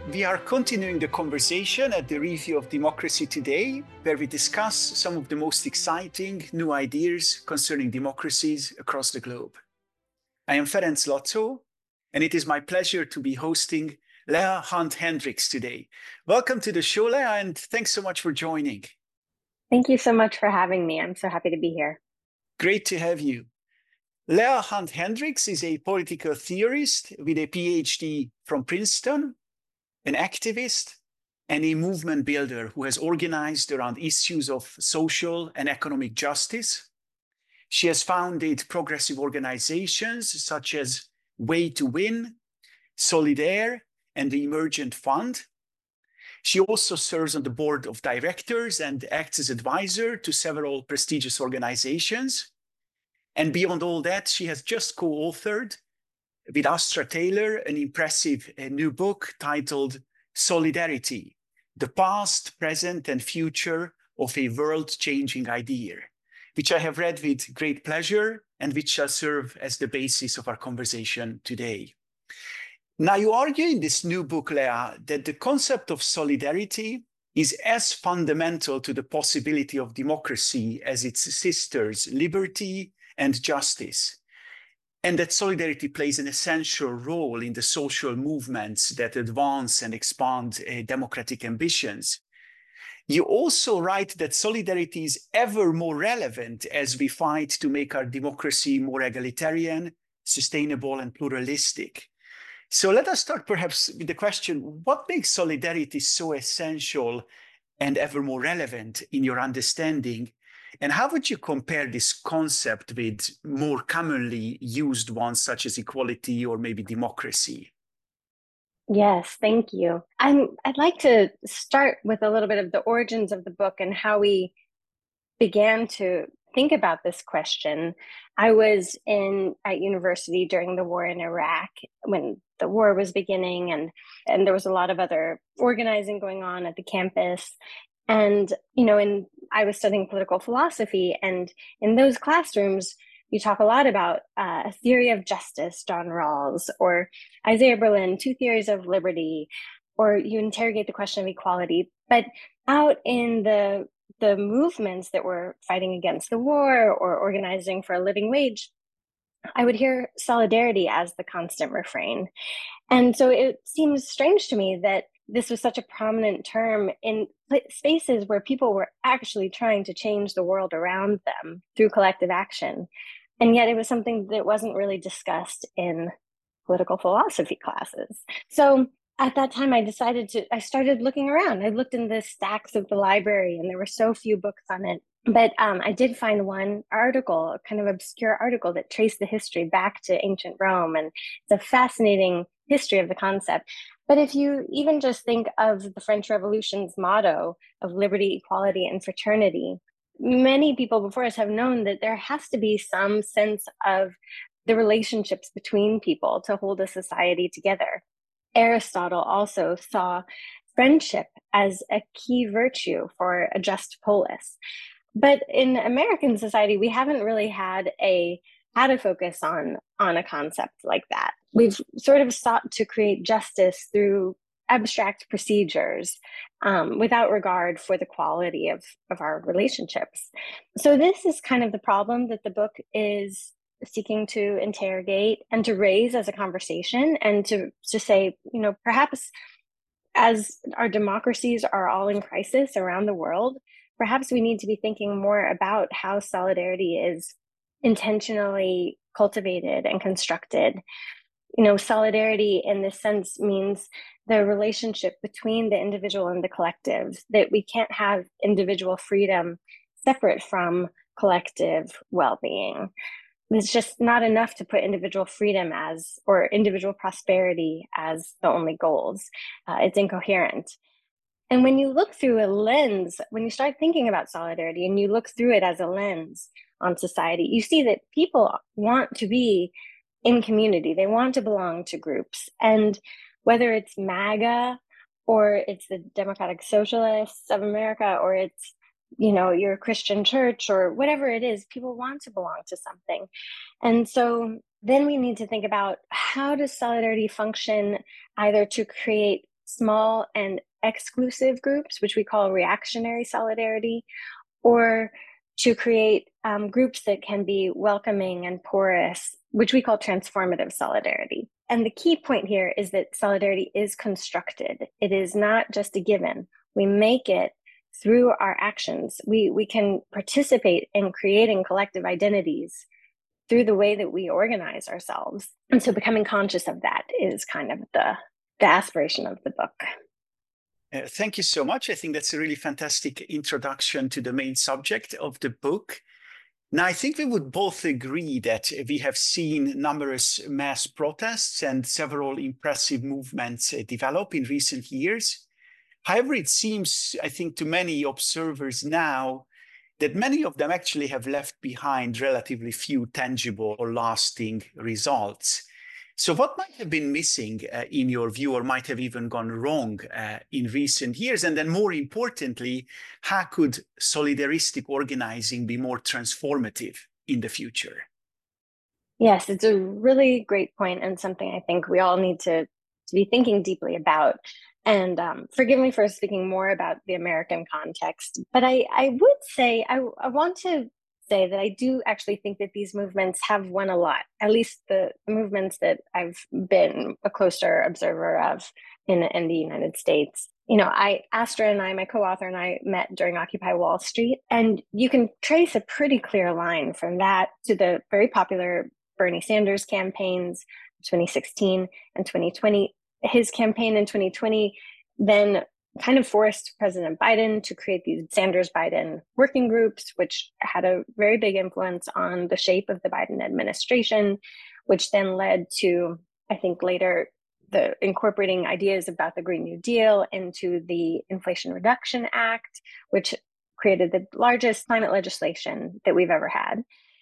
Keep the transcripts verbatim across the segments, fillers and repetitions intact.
We are continuing the conversation at the Review of Democracy Today, where we discuss some of the most exciting new ideas concerning democracies across the globe. I am Ferenc Lotto, and it is my pleasure to be hosting Lea Hunt Hendricks today. Welcome to the show, Lea, and thanks so much for joining. Thank you so much for having me. I'm so happy to be here. Great to have you. Lea Hunt Hendricks is a political theorist with a PhD from Princeton, an activist, and a movement builder who has organized around issues of social and economic justice. She has founded progressive organizations such as Way to Win, Solidaire, and the Emergent Fund. She also serves on the board of directors and acts as advisor to several prestigious organizations. And beyond all that, she has just co-authored with Astra Taylor an impressive uh, new book titled Solidarity, the Past, Present, and Future of a World-Changing Idea, which I have read with great pleasure and which shall serve as the basis of our conversation today. Now, you argue in this new book, Lea, that the concept of solidarity is as fundamental to the possibility of democracy as its sisters, liberty and justice, and that solidarity plays an essential role in the social movements that advance and expand uh, democratic ambitions. You also write that solidarity is ever more relevant as we fight to make our democracy more egalitarian, sustainable, and pluralistic. So let us start perhaps with the question, what makes solidarity so essential and ever more relevant in your understanding? And how would you compare this concept with more commonly used ones such as equality or maybe democracy? Yes, thank you. I'm, I'd like to start with a little bit of the origins of the book and how we began to think about this question. I was in at university during the war in Iraq when the war was beginning, and, and there was a lot of other organizing going on at the campus. And, you know, in, I was studying political philosophy, and in those classrooms, you talk a lot about uh, a theory of justice, John Rawls, or Isaiah Berlin, two theories of liberty, or you interrogate the question of equality. But out in the the movements that were fighting against the war or organizing for a living wage, I would hear solidarity as the constant refrain. And so it seems strange to me that this was such a prominent term in spaces where people were actually trying to change the world around them through collective action. And yet it was something that wasn't really discussed in political philosophy classes. So at that time, I decided to, I started looking around. I looked in the stacks of the library and there were so few books on it. But um, I did find one article, a kind of obscure article that traced the history back to ancient Rome. And it's a fascinating history of the concept. But if you even just think of the French Revolution's motto of liberty, equality, and fraternity, many people before us have known that there has to be some sense of the relationships between people to hold a society together. Aristotle also saw friendship as a key virtue for a just polis. But in American society, we haven't really had a had a focus on, on a concept like that. We've sort of sought to create justice through abstract procedures um, without regard for the quality of, of our relationships. So this is kind of the problem that the book is seeking to interrogate and to raise as a conversation, and to, to say, you know, perhaps as our democracies are all in crisis around the world, perhaps we need to be thinking more about how solidarity is intentionally cultivated and constructed. You know, solidarity in this sense means the relationship between the individual and the collective, that we can't have individual freedom separate from collective well-being. It's just not enough to put individual freedom as, or individual prosperity as the only goals. Uh, it's incoherent. And when you look through a lens, when you start thinking about solidarity and you look through it as a lens on society, you see that people want to be in community. They want to belong to groups. And whether it's MAGA or it's the Democratic Socialists of America, or it's, you know, your Christian church or whatever it is, people want to belong to something. And so then we need to think about, how does solidarity function either to create small and exclusive groups, which we call reactionary solidarity, or to create um, groups that can be welcoming and porous, which we call transformative solidarity. And the key point here is that solidarity is constructed. It is not just a given. We make it through our actions. We, we can participate in creating collective identities through the way that we organize ourselves. And so becoming conscious of that is kind of the, the aspiration of the book. Uh, thank you so much. I think that's a really fantastic introduction to the main subject of the book. Now, I think we would both agree that we have seen numerous mass protests and several impressive movements uh, develop in recent years. However, it seems, I think, to many observers now that many of them actually have left behind relatively few tangible or lasting results. So what might have been missing uh, in your view, or might have even gone wrong uh, in recent years? And then more importantly, how could solidaristic organizing be more transformative in the future? Yes, it's a really great point and something I think we all need to, to be thinking deeply about. And um, forgive me for speaking more about the American context, but I, I would say, I, I want to say that I do actually think that these movements have won a lot, at least the movements that I've been a closer observer of in, in the United States. You know, I, Astra and I, my co-author and I met during Occupy Wall Street, and you can trace a pretty clear line from that to the very popular Bernie Sanders campaigns, twenty sixteen and twenty twenty. His campaign in twenty twenty then kind of forced President Biden to create these Sanders-Biden working groups, which had a very big influence on the shape of the Biden administration, which then led to, I think later, the incorporating ideas about the Green New Deal into the Inflation Reduction Act, which created the largest climate legislation that we've ever had.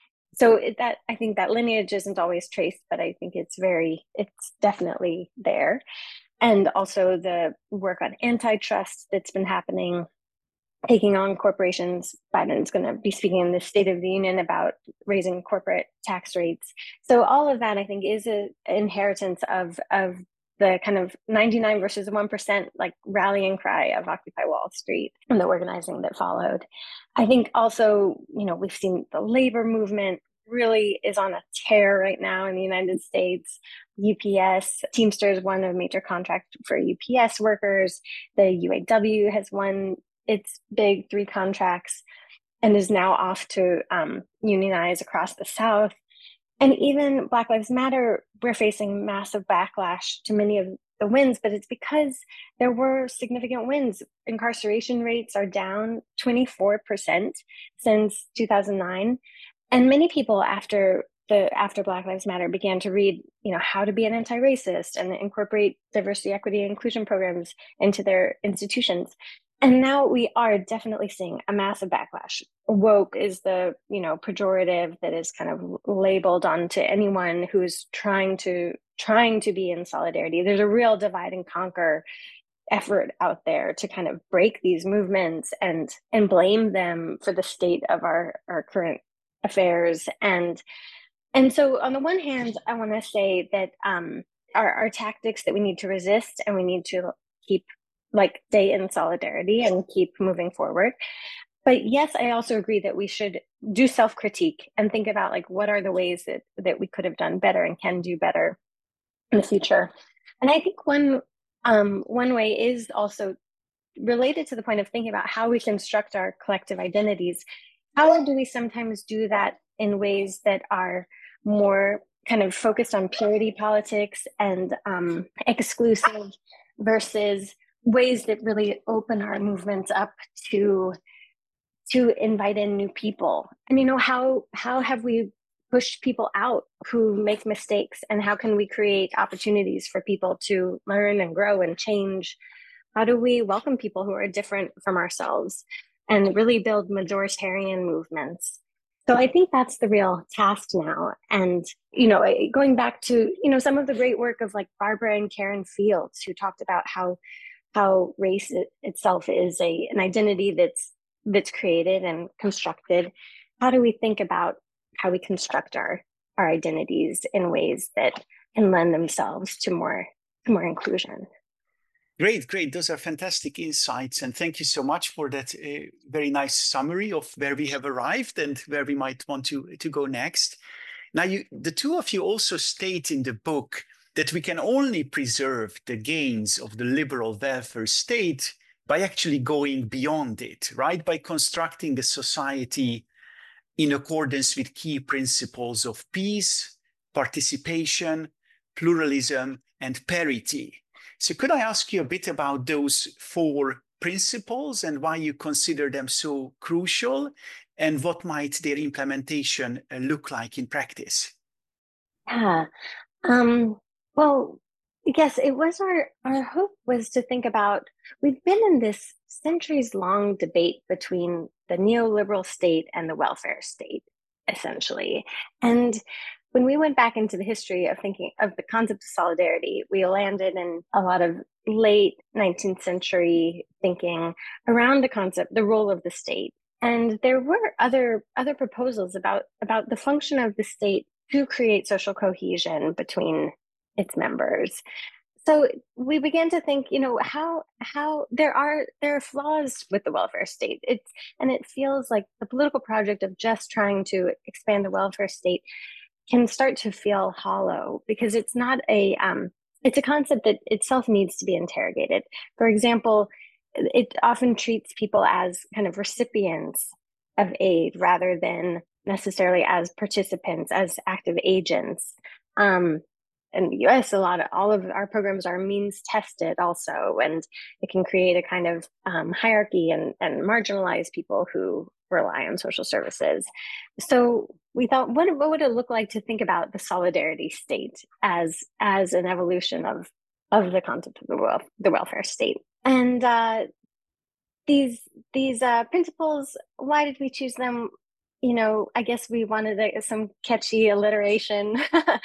So it, that I think that lineage isn't always traced, but I think it's very, it's definitely there. And also the work on antitrust that's been happening, taking on corporations. Biden's going to be speaking in the State of the Union about raising corporate tax rates. So all of that, I think, is an inheritance of, of the kind of ninety-nine versus one percent like rallying cry of Occupy Wall Street and the organizing that followed. I think also, you know, we've seen the labor movement really is on a tear right now in the United States. U P S, Teamsters won a major contract for U P S workers. The U A W has won its big three contracts and is now off to um, unionize across the South. And even Black Lives Matter, we're facing massive backlash to many of the wins, but it's because there were significant wins. Incarceration rates are down twenty-four percent since two thousand nine. And many people after the after Black Lives Matter began to read, you know, how to be an anti-racist and incorporate diversity, equity, and inclusion programs into their institutions. And now we are definitely seeing a massive backlash. Woke is the, you know, pejorative that is kind of labeled onto anyone who's trying to trying to be in solidarity. There's a real divide and conquer effort out there to kind of break these movements and and blame them for the state of our, our current affairs. And and so on the one hand, I want to say that um, our, our tactics that we need to resist and we need to keep like stay in solidarity and keep moving forward. But yes, I also agree that we should do self-critique and think about like what are the ways that that we could have done better and can do better in the future. And I think one um, one way is also related to the point of thinking about how we construct our collective identities. How do we sometimes do that in ways that are more kind of focused on purity politics and um, exclusive versus ways that really open our movements up to to invite in new people? And you know, how how have we pushed people out who make mistakes, and how can we create opportunities for people to learn and grow and change? How do we welcome people who are different from ourselves and really build majoritarian movements? So I think that's the real task now. And, you know, going back to, you know, some of the great work of like Barbara and Karen Fields, who talked about how how race it, itself is a an identity that's that's created and constructed. How do we think about how we construct our our identities in ways that can lend themselves to more to more inclusion? Great, great. Those are fantastic insights. And thank you so much for that uh, very nice summary of where we have arrived and where we might want to, to go next. Now, you, the two of you also state in the book that we can only preserve the gains of the liberal welfare state by actually going beyond it, right? By constructing a society in accordance with key principles of peace, participation, pluralism, and parity. So could I ask you a bit about those four principles and why you consider them so crucial, and what might their implementation look like in practice? Yeah. Um, well, yes, it was our our hope was to think about, we've been in this centuries long debate between the neoliberal state and the welfare state, essentially. And when we went back into the history of thinking of the concept of solidarity, we landed in a lot of late nineteenth century thinking around the concept, the role of the state. And there were other other proposals about about the function of the state to create social cohesion between its members. So we began to think, you know, how how there are there are flaws with the welfare state. It's and it feels like the political project of just trying to expand the welfare state can start to feel hollow, because it's not a um, it's a concept that itself needs to be interrogated. For example, it often treats people as kind of recipients of aid rather than necessarily as participants, as active agents. Um, in the U S, a lot of all of our programs are means tested also, and it can create a kind of um, hierarchy and, and marginalize people who rely on social services. So we thought, what, what would it look like to think about the solidarity state as as an evolution of of the concept of the, wel- the welfare state? And uh, these these uh, principles, why did we choose them? You know, I guess we wanted a, some catchy alliteration,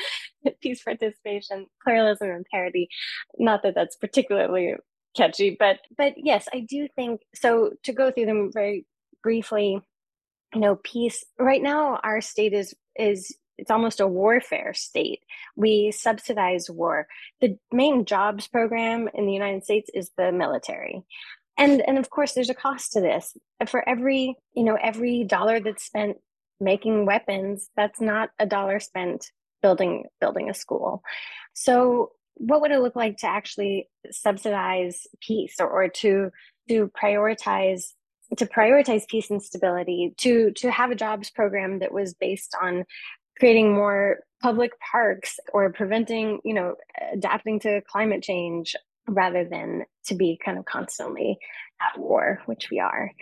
peace, participation, pluralism, and parity. Not that that's particularly catchy, but but yes, I do think so. To go through them very briefly, you know, peace. Right now, our state is is it's almost a warfare state. We subsidize war. The main jobs program in the United States is the military. And and of course there's a cost to this. For every, you know, every dollar that's spent making weapons, that's not a dollar spent building building a school. So what would it look like to actually subsidize peace, or, or to to prioritize to prioritize peace and stability, to to have a jobs program that was based on creating more public parks or preventing, you know, adapting to climate change rather than to be kind of constantly at war, which we are.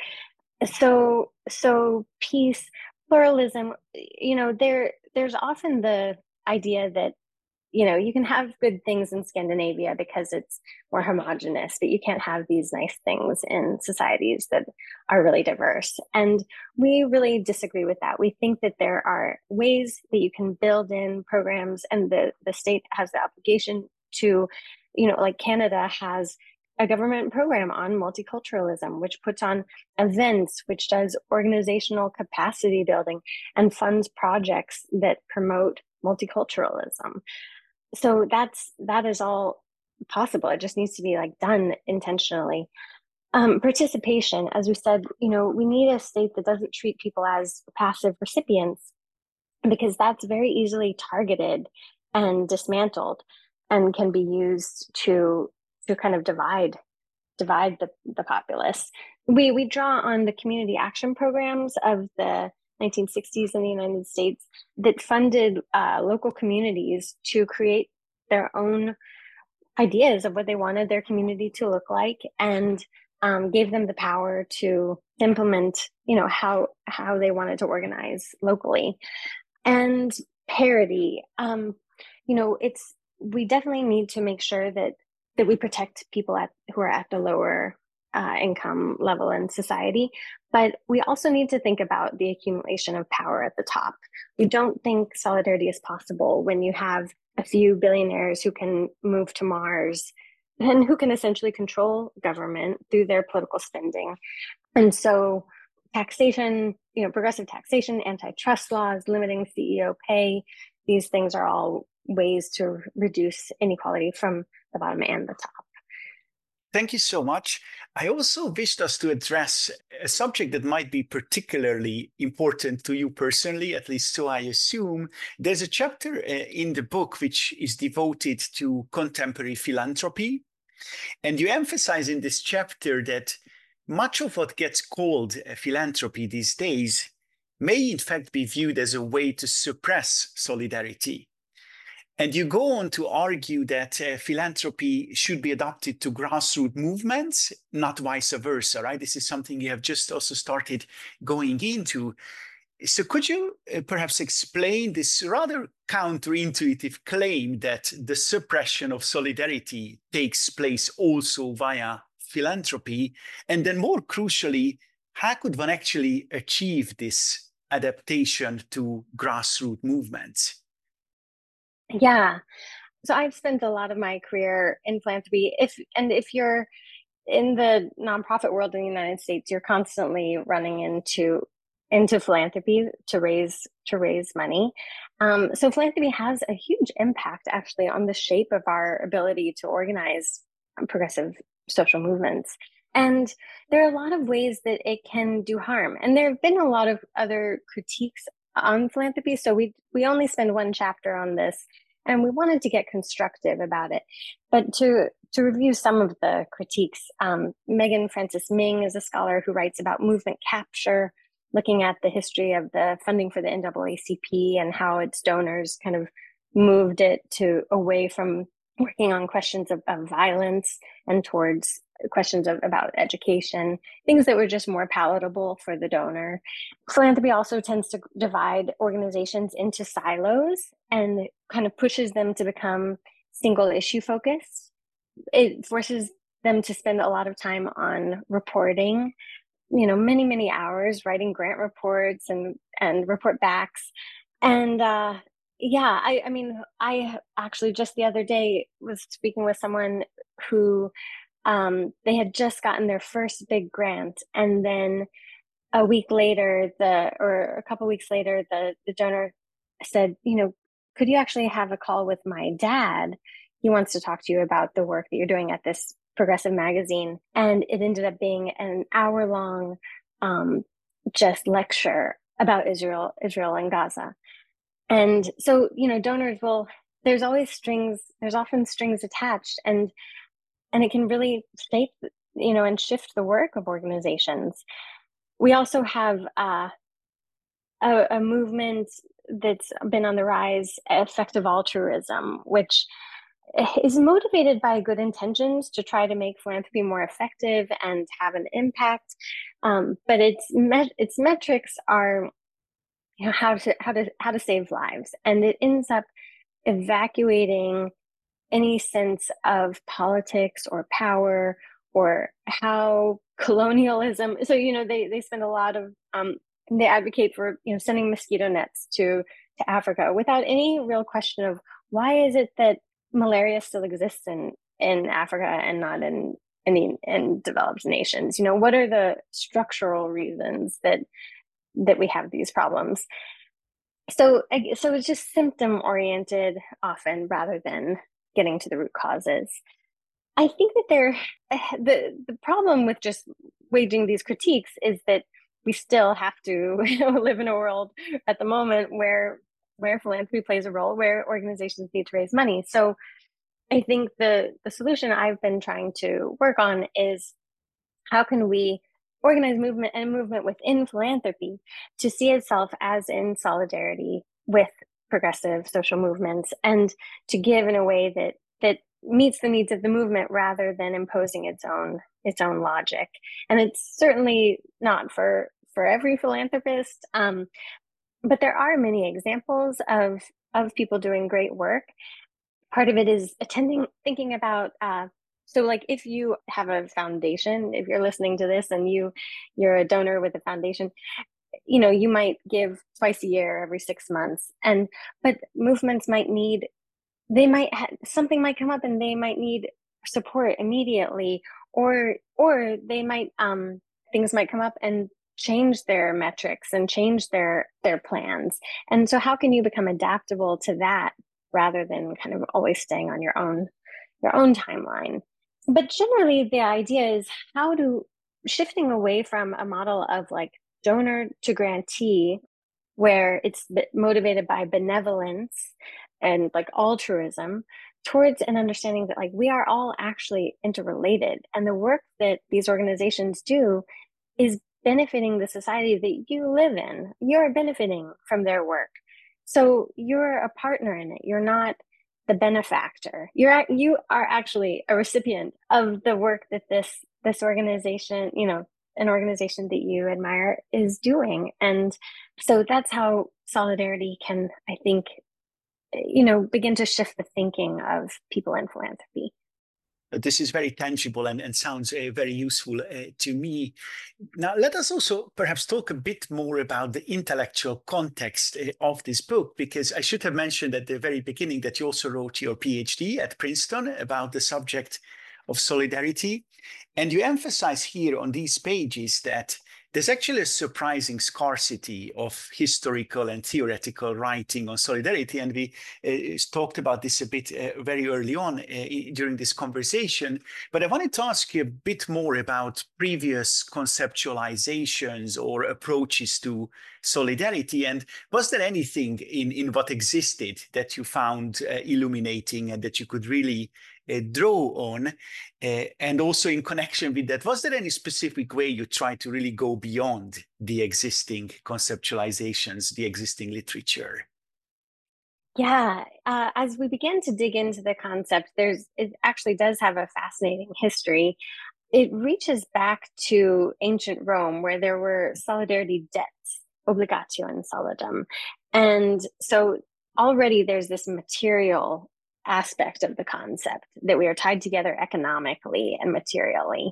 So so peace, pluralism, you know, there there's often the idea that, you know, you can have good things in Scandinavia because it's more homogenous, but you can't have these nice things in societies that are really diverse. And we really disagree with that. We think that there are ways that you can build in programs, and the, the state has the obligation to, you know, like Canada has a government program on multiculturalism, which puts on events, which does organizational capacity building and funds projects that promote multiculturalism. So that's that is all possible. It just needs to be like done intentionally. Um, participation, as we said, you know, we need a state that doesn't treat people as passive recipients, because that's very easily targeted and dismantled and can be used to to kind of divide divide the, the populace. We we draw on the community action programs of the nineteen sixties in the United States that funded uh, local communities to create their own ideas of what they wanted their community to look like, and um, gave them the power to implement, you know, how how they wanted to organize locally. And parity, um, you know, it's we definitely need to make sure that that we protect people at who are at the lower uh, income level in society, but we also need to think about the accumulation of power at the top. We don't think solidarity is possible when you have a few billionaires who can move to Mars and who can essentially control government through their political spending. And so taxation, you know, progressive taxation, antitrust laws, limiting C E O pay, these things are all ways to reduce inequality from the bottom and the top. Thank you so much. I also wished us to address a subject that might be particularly important to you personally, at least so I assume. There's a chapter uh, in the book which is devoted to contemporary philanthropy. And you emphasize in this chapter that much of what gets called uh, philanthropy these days may in fact be viewed as a way to suppress solidarity. And you go on to argue that uh, philanthropy should be adapted to grassroots movements, not vice versa, right? This is something you have just also started going into. So could you uh, perhaps explain this rather counterintuitive claim that the suppression of solidarity takes place also via philanthropy? And then more crucially, how could one actually achieve this adaptation to grassroots movements? Yeah. So I've spent a lot of my career in philanthropy. If and if you're in the nonprofit world in the United States, you're constantly running into into philanthropy to raise to raise money. Um, so philanthropy has a huge impact actually on the shape of our ability to organize progressive social movements. And there are a lot of ways that it can do harm. And there have been a lot of other critiques on philanthropy. So we we only spend one chapter on this, and we wanted to get constructive about it. But to to review some of the critiques, um, Megan Francis Ming is a scholar who writes about movement capture, looking at the history of the funding for the N double A C P and how its donors kind of moved it to away from working on questions of, of violence and towards questions of about education, things that were just more palatable for the donor. Philanthropy also tends to divide organizations into silos and kind of pushes them to become single issue focused. It forces them to spend a lot of time on reporting, you know, many, many hours writing grant reports and, and report backs. And uh, yeah, I, I mean, I actually just the other day was speaking with someone who um, they had just gotten their first big grant, and then a week later, the or a couple weeks later, the the donor said, you know, could you actually have a call with my dad? He wants to talk to you about the work that you're doing at this progressive magazine. And it ended up being an hour long um, just lecture about Israel, Israel and Gaza. And so, you know, donors will, there's always strings, there's often strings attached, and and it can really shape, you know, and shift the work of organizations. We also have uh, a, a movement that's been on the rise, effective altruism, which is motivated by good intentions to try to make philanthropy more effective and have an impact. Um, but its met- its metrics are, you know, how to how to how to save lives, and it ends up evacuating any sense of politics or power or how colonialism. So, you know, they they spend a lot of um, they advocate for, you know, sending mosquito nets to to Africa without any real question of why is it that malaria still exists in in Africa and not in in, the, in developed nations. You know, what are the structural reasons that that we have these problems? So, so it's just symptom oriented often rather than getting to the root causes. I think that there, the the problem with just waging these critiques is that we still have to, you know, live in a world at the moment where where philanthropy plays a role, where organizations need to raise money. So I think the the solution I've been trying to work on is how can we organize movement and movement within philanthropy to see itself as in solidarity with progressive social movements, and to give in a way that that meets the needs of the movement rather than imposing its own its own logic. And it's certainly not for for every philanthropist, um, but there are many examples of of people doing great work. Part of it is attending, thinking about uh, so like if you have a foundation, if you're listening to this and you you're a donor with a foundation, you know, you might give twice a year, every six months, and but movements might need, they might ha- something might come up and they might need support immediately, or or they might um things might come up and change their metrics and change their their plans. And so how can you become adaptable to that rather than kind of always staying on your own your own timeline? but generally the idea is how to shifting away from a model of like donor to grantee where it's motivated by benevolence and like altruism towards an understanding that like we are all actually interrelated, and the work that these organizations do is benefiting the society that you live in. You're benefiting from their work, so you're a partner in it. You're not the benefactor. You're you are actually a recipient of the work that this this organization, you know, an organization that you admire is doing. And so that's how solidarity can, I think, you know, begin to shift the thinking of people in philanthropy. This is very tangible and, and sounds uh, very useful uh, to me. Now, let us also perhaps talk a bit more about the intellectual context uh, of this book, because I should have mentioned at the very beginning that you also wrote your PhD at Princeton about the subject of solidarity. And you emphasize here on these pages that there's actually a surprising scarcity of historical and theoretical writing on solidarity. And we uh, talked about this a bit uh, very early on uh, during this conversation. But I wanted to ask you a bit more about previous conceptualizations or approaches to solidarity. And was there anything in, in what existed that you found uh, illuminating and that you could really uh, draw on? Uh, and also in connection with that, was there any specific way you try to really go beyond the existing conceptualizations, the existing literature? Yeah, uh, as we begin to dig into the concept, there's it actually does have a fascinating history. It reaches back to ancient Rome, where there were solidarity debts, obligatio in solidum. And so already there's this material aspect of the concept that we are tied together economically and materially.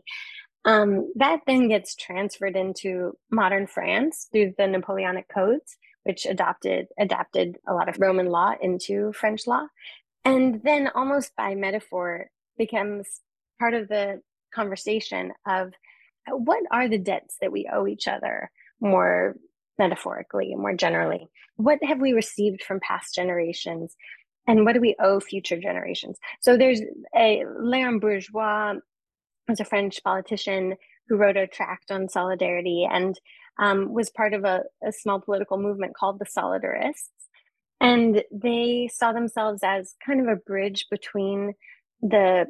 Um, that then gets transferred into modern France through the Napoleonic Codes, which adopted adapted a lot of Roman law into French law, and then almost by metaphor becomes part of the conversation of what are the debts that we owe each other more metaphorically and more generally. What have we received from past generations, and what do we owe future generations? So there's a Léon Bourgeois, was a French politician who wrote a tract on solidarity and um, was part of a, a small political movement called the Solidarists. And they saw themselves as kind of a bridge between the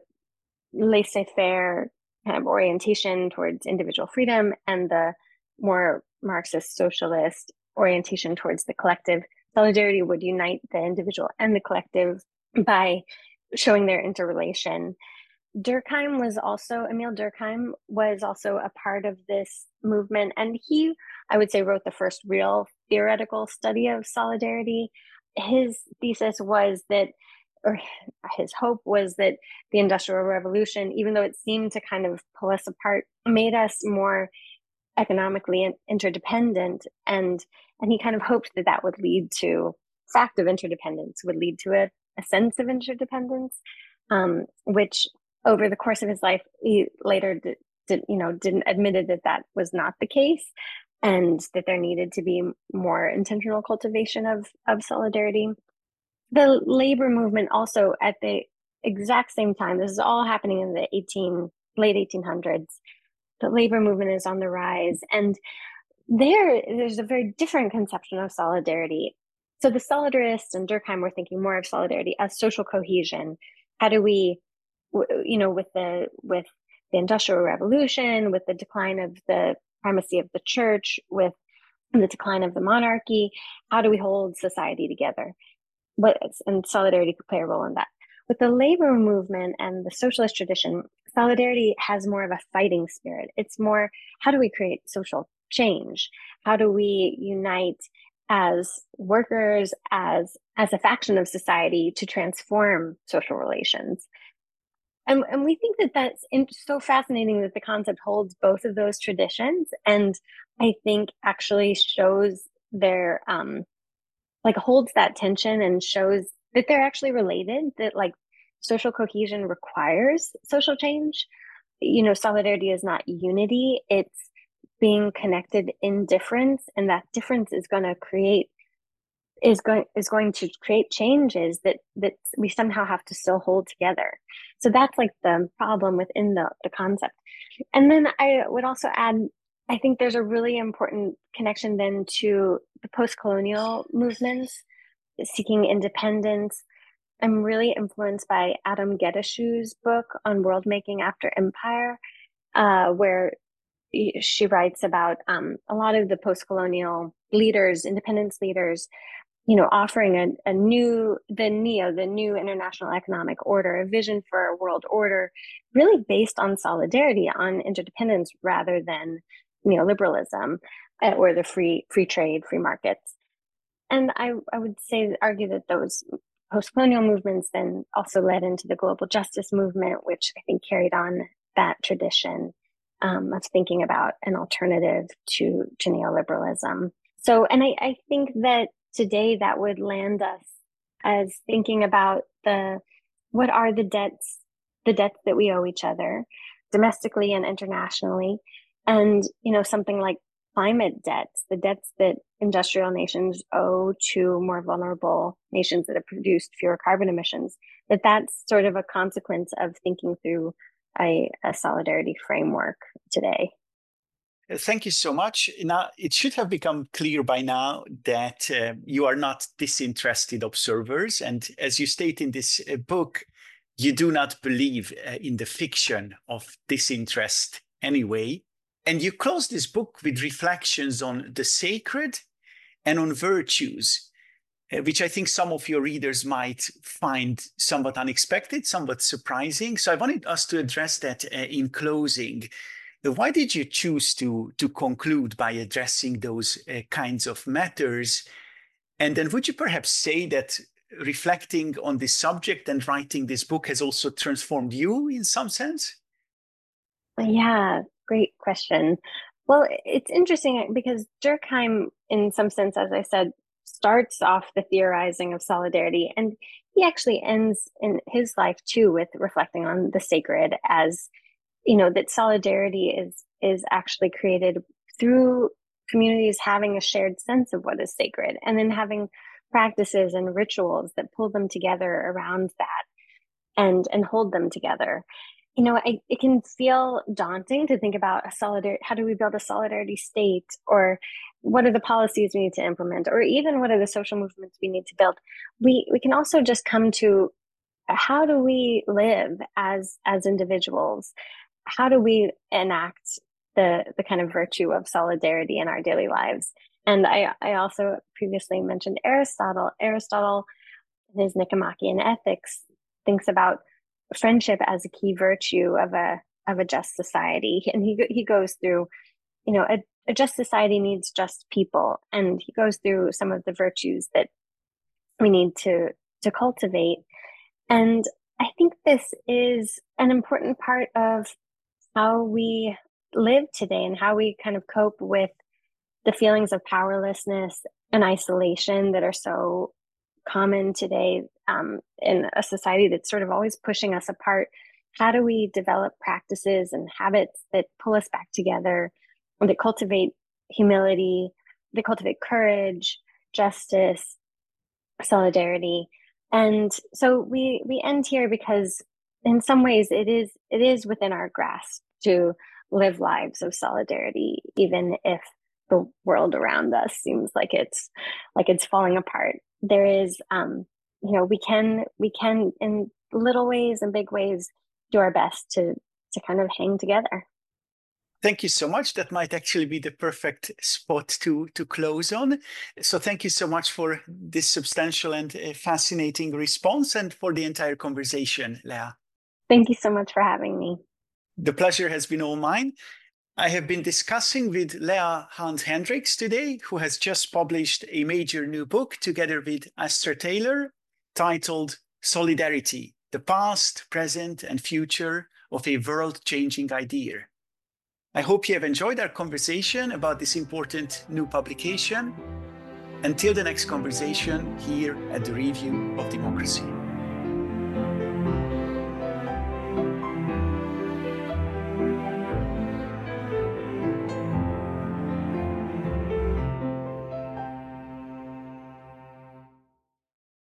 laissez-faire kind of orientation towards individual freedom and the more Marxist socialist orientation towards the collective. Solidarity would unite the individual and the collective by showing their interrelation. Durkheim was also, Emile Durkheim was also a part of this movement. And he, I would say, wrote the first real theoretical study of solidarity. His thesis was that, or his hope was that the Industrial Revolution, even though it seemed to kind of pull us apart, made us more economically interdependent. And, and he kind of hoped that that would lead to, fact of interdependence would lead to a, a sense of interdependence, um, which over the course of his life, he later did, did, you know, didn't admitted that that was not the case, and that there needed to be more intentional cultivation of, of solidarity. The labor movement also at the exact same time, this is all happening in the eighteen, late eighteen hundreds, the labor movement is on the rise. And there, there's a very different conception of solidarity. So the solidarists and Durkheim were thinking more of solidarity as social cohesion. How do we, you know, with the with the Industrial Revolution, with the decline of the primacy of the church, with the decline of the monarchy, how do we hold society together? What and solidarity could play a role in that. With the labor movement and the socialist tradition, solidarity has more of a fighting spirit. It's more, how do we create social change? How do we unite as workers, as as a faction of society to transform social relations? And, and we think that that's in, so fascinating that the concept holds both of those traditions, and I think actually shows their um, like holds that tension and shows that they're actually related. That like social cohesion requires social change. You know, solidarity is not unity; it's being connected in difference, and that difference is going to create is going is going to create changes that that we somehow have to still hold together. So that's like the problem within the, the concept. And then I would also add, I think there's a really important connection then to the post-colonial movements seeking independence. I'm really influenced by Adam Gedeshu's book on world making after empire, uh, where she writes about um, a lot of the post-colonial leaders, independence leaders, you know, offering a, a new, the NEO, the new international economic order, a vision for a world order, really based on solidarity, on interdependence, rather than neoliberalism uh, or the free free trade, free markets. And I, I would say, argue that those post-colonial movements then also led into the global justice movement, which I think carried on that tradition um, of thinking about an alternative to, to neoliberalism. So, and I, I think that today that would land us as thinking about the, what are the debts, the debts that we owe each other domestically and internationally. And, you know, something like climate debts, the debts that industrial nations owe to more vulnerable nations that have produced fewer carbon emissions, that that's sort of a consequence of thinking through a, a solidarity framework today. Thank you so much. Now, it should have become clear by now that uh, you are not disinterested observers. And as you state in this uh, book, you do not believe uh, in the fiction of disinterest anyway. And you close this book with reflections on the sacred and on virtues, uh, which I think some of your readers might find somewhat unexpected, somewhat surprising. So I wanted us to address that uh, in closing. Why did you choose to, to conclude by addressing those uh, kinds of matters? And then would you perhaps say that reflecting on this subject and writing this book has also transformed you in some sense? Yeah, great question. Well, it's interesting because Durkheim, in some sense, as I said, starts off the theorizing of solidarity, and he actually ends in his life too with reflecting on the sacred as, you know, that solidarity is is actually created through communities having a shared sense of what is sacred, and then having practices and rituals that pull them together around that and and hold them together. You know, I, it can feel daunting to think about a solidarity. How do we build a solidarity state, or what are the policies we need to implement, or even what are the social movements we need to build? We we can also just come to how do we live as as individuals? How do we enact the the kind of virtue of solidarity in our daily lives? And I I also previously mentioned Aristotle. Aristotle, in his Nicomachean Ethics, thinks about friendship as a key virtue of a of a just society, and he he goes through, you know, a, a just society needs just people, and he goes through some of the virtues that we need to to cultivate. And I think this is an important part of how we live today and how we kind of cope with the feelings of powerlessness and isolation that are so common today um, in a society that's sort of always pushing us apart. How do we develop practices and habits that pull us back together, and that cultivate humility, that cultivate courage, justice, solidarity? And so we we end here because in some ways it is it is within our grasp to live lives of solidarity, even if the world around us seems like it's like it's falling apart. There is, um, you know, we can we can in little ways and big ways do our best to to kind of hang together. Thank you so much. That might actually be the perfect spot to, to close on. So thank you so much for this substantial and uh, fascinating response, and for the entire conversation, Lea. Thank you so much for having me. The pleasure has been all mine. I have been discussing with Lea Hunt Hendricks today, who has just published a major new book together with Esther Taylor, titled Solidarity: The Past, Present, and Future of a World-Changing Idea. I hope you have enjoyed our conversation about this important new publication. Until the next conversation here at the Review of Democracy.